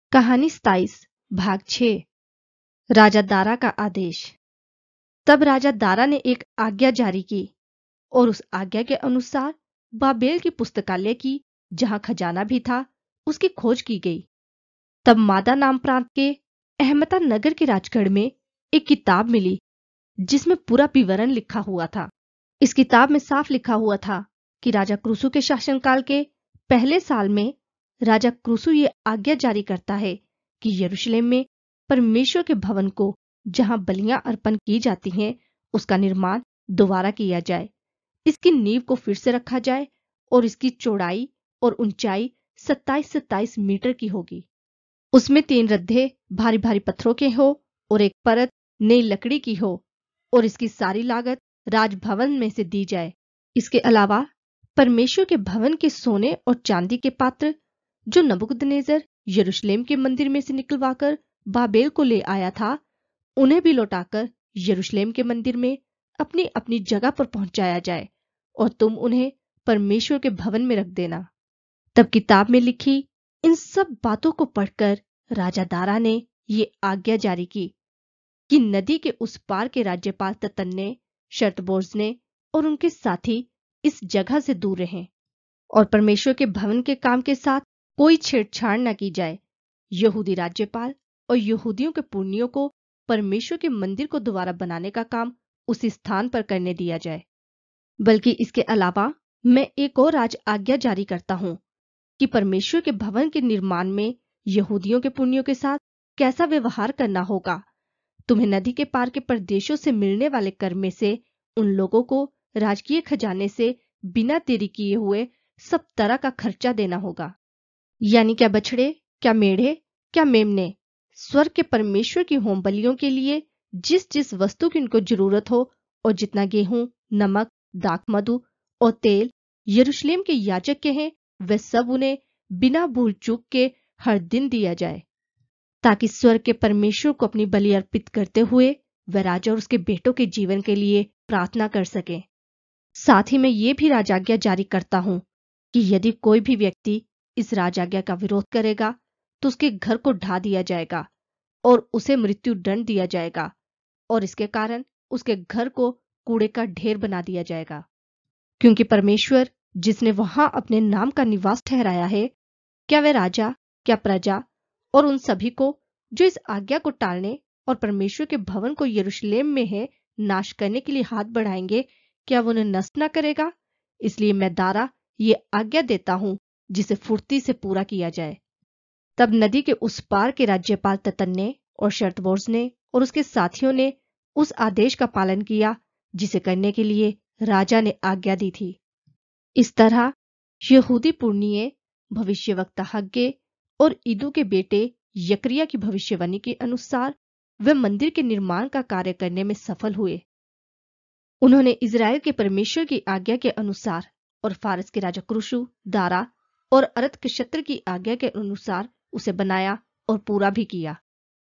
कहानी 27 भाग 6 राजा दारा का आदेश। तब राजा दारा ने एक आज्ञा जारी की और उस आज्ञा के अनुसार बाबेल की पुस्तकालय की, जहां खजाना भी था, उसकी खोज की गई। तब मादा नाम प्रांत के अहमता नगर के राजगढ़ में एक किताब मिली जिसमें पूरा विवरण लिखा हुआ था। इस किताब में साफ लिखा हुआ था कि राजा क्रूसु के शासनकाल के पहले साल में राजा क्रूसु ये आज्ञा जारी करता है कि यरूशलेम में परमेश्वर के भवन को, जहां बलियां अर्पण की जाती हैं, उसका निर्माण दोबारा किया जाए। इसकी नींव को फिर से रखा जाए और इसकी चौड़ाई और ऊंचाई 27-27 मीटर की होगी। उसमें 3 रद्दे भारी भारी पत्थरों के हो और एक परत नई लकड़ी की हो और इसकी सारी लागत राजभवन में से दी जाए। इसके अलावा परमेश्वर के भवन के सोने और चांदी के पात्र जो नबूकदनेस्सर यरूशलेम के मंदिर में से निकलवाकर बाबेल को ले आया था, उन्हें भी लौटाकर यरूशलेम के मंदिर में अपनी अपनी जगह पर पहुंचाया जाए और तुम उन्हें परमेश्वर के भवन में रख देना। तब किताब में लिखी इन सब बातों को पढ़कर राजा दारा ने ये आज्ञा जारी की कि नदी के उस पार के राज्यपाल ततन्ने, शर्तबोज्ने और उनके साथी इस जगह से दूर रहें और परमेश्वर के भवन के काम के साथ कोई छेड़छाड़ न की जाए। यहूदी राज्यपाल और यहूदियों के पुरनियों को परमेश्वर के मंदिर को दोबारा बनाने का काम उसी स्थान पर करने दिया जाए। बल्कि इसके अलावा मैं एक और राज आज्ञा जारी करता हूं कि परमेश्वर के भवन के निर्माण में यहूदियों के पुरनियों के साथ कैसा व्यवहार करना होगा। तुम्हें नदी के पार के प्रदेशों से मिलने वाले कर में से उन लोगों को राजकीय खजाने से बिना देरी किए हुए सब तरह का खर्चा देना होगा, यानी क्या बछड़े, क्या मेढ़े, क्या मेमने, स्वर्ग के परमेश्वर की होम बलियों के लिए जिस जिस वस्तु की उनको जरूरत हो, और जितना गेहूं, नमक, दाख मधु और तेल यरूशलेम के याजक के हैं, वह सब उन्हें बिना भूल चूक के हर दिन दिया जाए, ताकि स्वर्ग के परमेश्वर को अपनी बलि अर्पित करते हुए वह राजा और उसके बेटों के जीवन के लिए प्रार्थना कर सके। साथ ही मैं ये भी राजाज्ञा जारी करता हूं कि यदि कोई भी व्यक्ति इस राजाज्ञा का विरोध करेगा तो उसके घर को ढा दिया जाएगा और उसे मृत्यु दंड दिया जाएगा और इसके कारण उसके घर को कूड़े का ढेर बना दिया जाएगा। क्योंकि परमेश्वर जिसने वहां अपने नाम का निवास ठहराया है, क्या वह राजा, क्या प्रजा और उन सभी को जो इस आज्ञा को टालने और परमेश्वर के भवन को यरूशलेम में है नाश करने के लिए हाथ बढ़ाएंगे, क्या वो उन्हें नष्ट न करेगा? इसलिए मैं दारा ये आज्ञा देता हूं जिसे फुर्ती से पूरा किया जाए। तब नदी के उस पार के राज्यपाल ततन्ने और शर्तबोज्ने और उसके साथियों ने उस आदेश का पालन किया जिसे करने के लिए राजा ने आज्ञा दी थी। इस तरह यहूदी पुरनिये भविष्यवक्ता हग्गे और ईदू के बेटे यकरिया की भविष्यवाणी के अनुसार वे मंदिर के निर्माण का कार्य करने में सफल हुए। उन्होंने इजराइल के परमेश्वर की आज्ञा के अनुसार और फारस के राजा क्रूसु, दारा और अरतक्षत्र की आज्ञा के अनुसार उसे बनाया और पूरा भी किया।